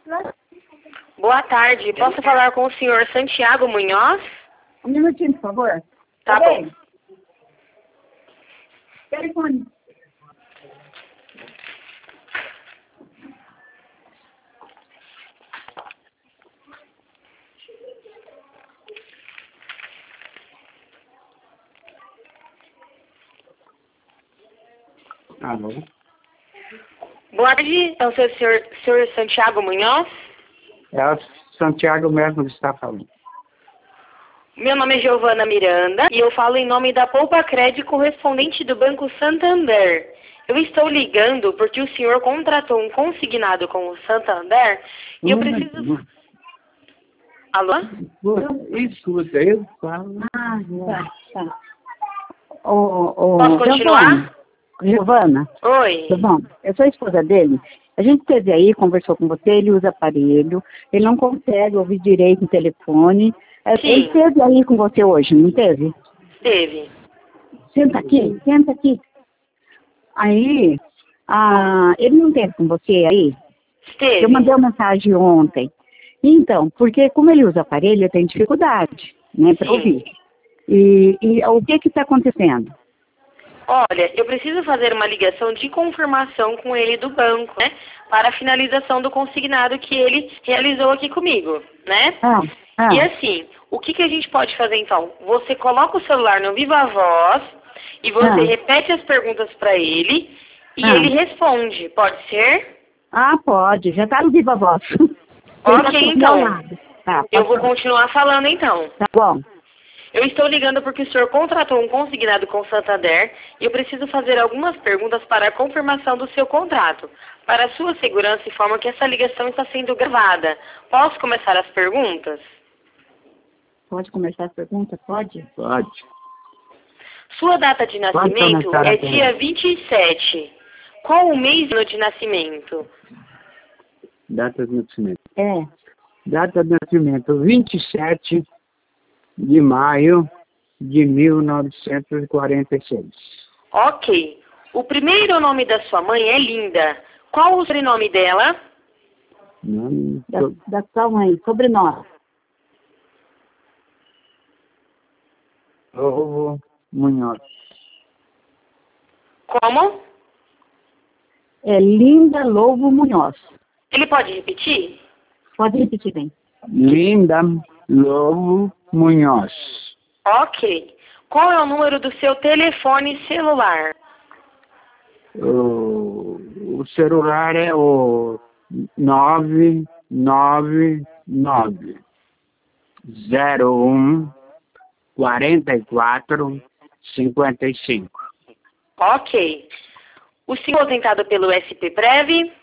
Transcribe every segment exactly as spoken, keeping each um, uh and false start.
Boa tarde. Posso falar com o senhor Santiago Munhoz? Um minutinho, por favor. Tá Peraí. bom. Telefone. Alô? Boa tarde. É o seu senhor, senhor Santiago Munhoz? É o Santiago mesmo que está falando. Meu nome é Giovana Miranda e eu falo em nome da Poupa Crédito correspondente do Banco Santander. Eu estou ligando porque o senhor contratou um consignado com o Santander e eu preciso... Alô? Escuta, eu falo. Ah, tá, tá. Ô, ô, Posso continuar? Giovana, Oi. tá bom? Eu sou a esposa dele. A gente esteve aí, conversou com você, ele usa aparelho, ele não consegue ouvir direito o telefone. É, Sim. ele esteve aí com você hoje, não teve? Teve. Senta aqui, senta aqui. Aí, ah, ele não teve com você aí? Esteve. Eu mandei uma mensagem ontem. Então, porque como ele usa aparelho, ele tem dificuldade, né, para Sim. ouvir. E, e o que que está acontecendo? Olha, eu preciso fazer uma ligação de confirmação com ele do banco, né? Para a finalização do consignado que ele realizou aqui comigo, né? Ah, ah, E assim, o que, que a gente pode fazer então? Você coloca o celular no Viva Voz e você Ah. repete as perguntas para ele e Ah. ele responde, pode ser? ah, pode, já está no Viva Voz. Ok, Ele tá aqui do então. meu lado. Tá, Eu pode vou falar. continuar falando então. Tá bom. Eu estou ligando porque o senhor contratou um consignado com o Santander e eu preciso fazer algumas perguntas para a confirmação do seu contrato. Para a sua segurança, informo que essa ligação está sendo gravada. Posso começar as perguntas? Pode começar a pergunta? Pode? Pode. Sua data de Pode nascimento começar a é pergunta. dia vinte e sete. Qual o mês e ano de nascimento? Data de nascimento. É. Data de nascimento, vinte e sete de maio de mil novecentos e quarenta e seis. Ok. O primeiro nome da sua mãe é Linda. Qual o sobrenome dela? Nome Da, do- da sua mãe, sobrenome. Ovo Munhoz. Como? É Linda Lobo Munhoz. Ele pode repetir? Pode repetir bem. Linda Lobo Munhoz. Ok. Qual é o número do seu telefone celular? O, o celular é o nove nove nove zero um quarenta e quatro cinquenta e cinco. Ok. O senhor é aposentado pelo S P Prev?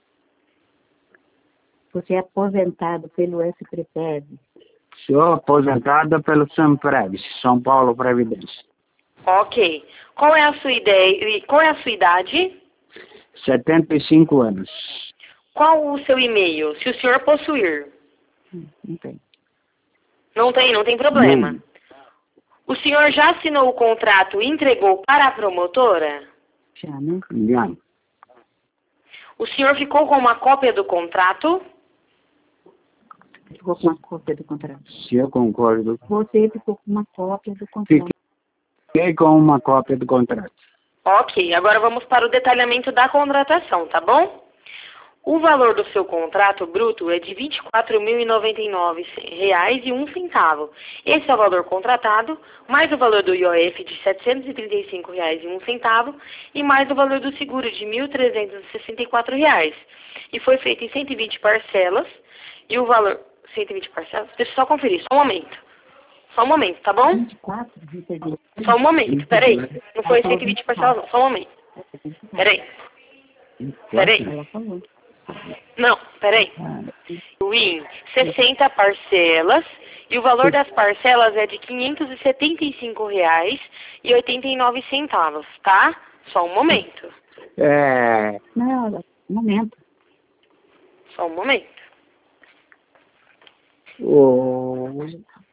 Você é aposentado pelo S P Prev. Sou aposentado pelo Samprev, São Paulo Previdência. Ok. Qual é a sua ideia? Qual é a sua idade? setenta e cinco anos. Qual o seu e-mail? Se o senhor possuir. Hum, Não tem. Não tem, não tem problema. Não. O senhor já assinou o contrato e entregou para a promotora? Já, né? Já. O senhor ficou com uma cópia do contrato? Ficou com uma cópia do contrato. Se eu concordo. Você ficou com uma cópia do contrato. Fiquei com uma cópia do contrato. Ok, agora vamos para o detalhamento da contratação, tá bom? O valor do seu contrato bruto é de vinte e quatro mil e noventa e nove reais e um centavo. Esse é o valor contratado, mais o valor do I O F de setecentos e trinta e cinco reais e um centavo e mais o valor do seguro de mil trezentos e sessenta e quatro reais. E foi feito em cento e vinte parcelas e o valor... cento e vinte parcelas? Deixa eu só conferir, só um momento. Só um momento, tá bom? vinte e quatro, entendi. Só um momento, peraí. Não foi cento e vinte parcelas, não. Só um momento. Peraí. Peraí. Ela falou. Não, peraí. Win, sessenta parcelas e o valor das parcelas é de quinhentos e setenta e cinco reais e oitenta e nove centavos, tá? Só um momento. É, Não, ela- um momento. Só um momento. o,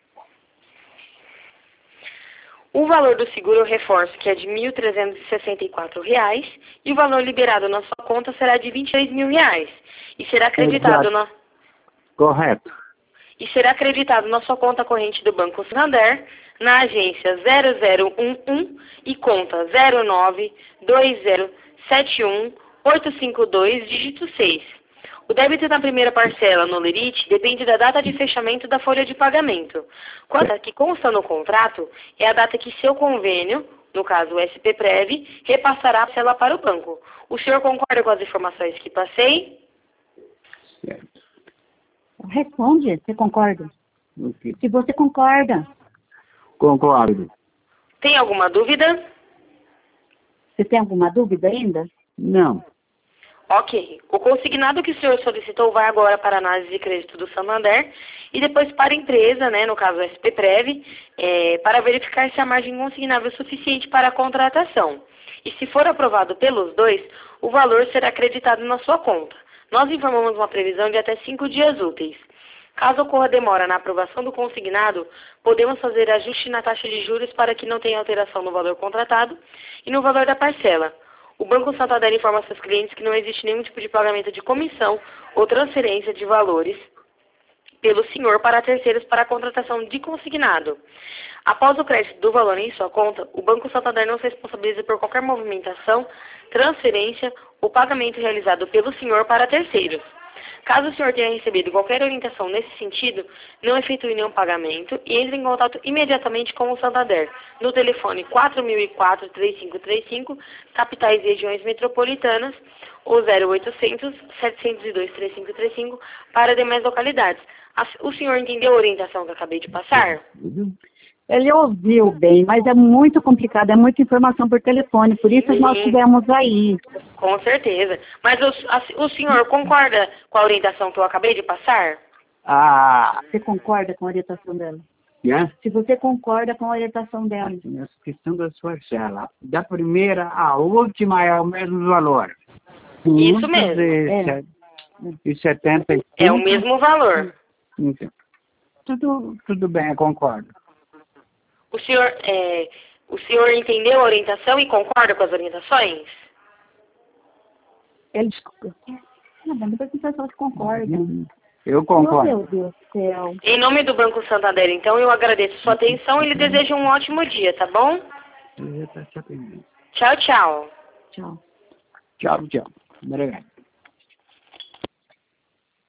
O valor do seguro eu reforço que é de mil trezentos e sessenta e quatro reais e o valor liberado na sua conta será de vinte e três mil reais. E será acreditado Exato. na... Correto. E será acreditado na sua conta corrente do Banco Santander, na agência zero zero um um e conta zero nove dois zero sete um oito cinco dois, dígito seis. O débito na primeira parcela no Lerite depende da data de fechamento da folha de pagamento. Quanto a que consta no contrato é a data que seu convênio, no caso o S P Prev, repassará a parcela para o banco. O senhor concorda com as informações que passei? Certo. Responde, você concorda? Ok. Se você concorda, Concordo. Tem alguma dúvida? você tem alguma dúvida ainda? Não. Ok. O consignado que o senhor solicitou vai agora para a análise de crédito do Santander e depois para a empresa, né, no caso o S P Prev, é, para verificar se a margem consignável é suficiente para a contratação. E se for aprovado pelos dois, o valor será acreditado na sua conta. Nós informamos uma previsão de até cinco dias úteis. Caso ocorra demora na aprovação do consignado, podemos fazer ajuste na taxa de juros para que não tenha alteração no valor contratado e no valor da parcela. O Banco Santander informa seus clientes que não existe nenhum tipo de pagamento de comissão ou transferência de valores pelo senhor para terceiros para a contratação de consignado. Após o crédito do valor em sua conta, o Banco Santander não se responsabiliza por qualquer movimentação, transferência ou pagamento realizado pelo senhor para terceiros. Caso o senhor tenha recebido qualquer orientação nesse sentido, não efetue nenhum pagamento e entre em contato imediatamente com o Santander, no telefone quatro mil e quatro, três cinco três cinco, capitais e regiões metropolitanas, ou zero oitocentos, setecentos e dois, três cinco três cinco, para demais localidades. O senhor entendeu a orientação que eu acabei de passar? Ele ouviu bem, mas é muito complicado, é muita informação por telefone, por isso Sim. nós estivemos aí. Com certeza. Mas o, a, o senhor concorda com a orientação que eu acabei de passar? Ah, Você concorda com a orientação dela? né? Se você concorda com a orientação dela. Essa questão da sua parcela. Da primeira à última é o mesmo valor. Isso mesmo. É. E setenta e cinco. É o mesmo valor. Então, tudo, tudo bem, eu concordo. O senhor, é, o senhor entendeu a orientação e concorda com as orientações? Eles... Ah, mas depois as pessoas concordam. Eu Oh, concordo. meu Deus do céu. Em nome do Banco Santander, então, eu agradeço sua atenção e lhe desejo um ótimo dia, tá bom? Eu já estou te atendendo. Tchau, tchau. Tchau. Tchau, tchau. Obrigado.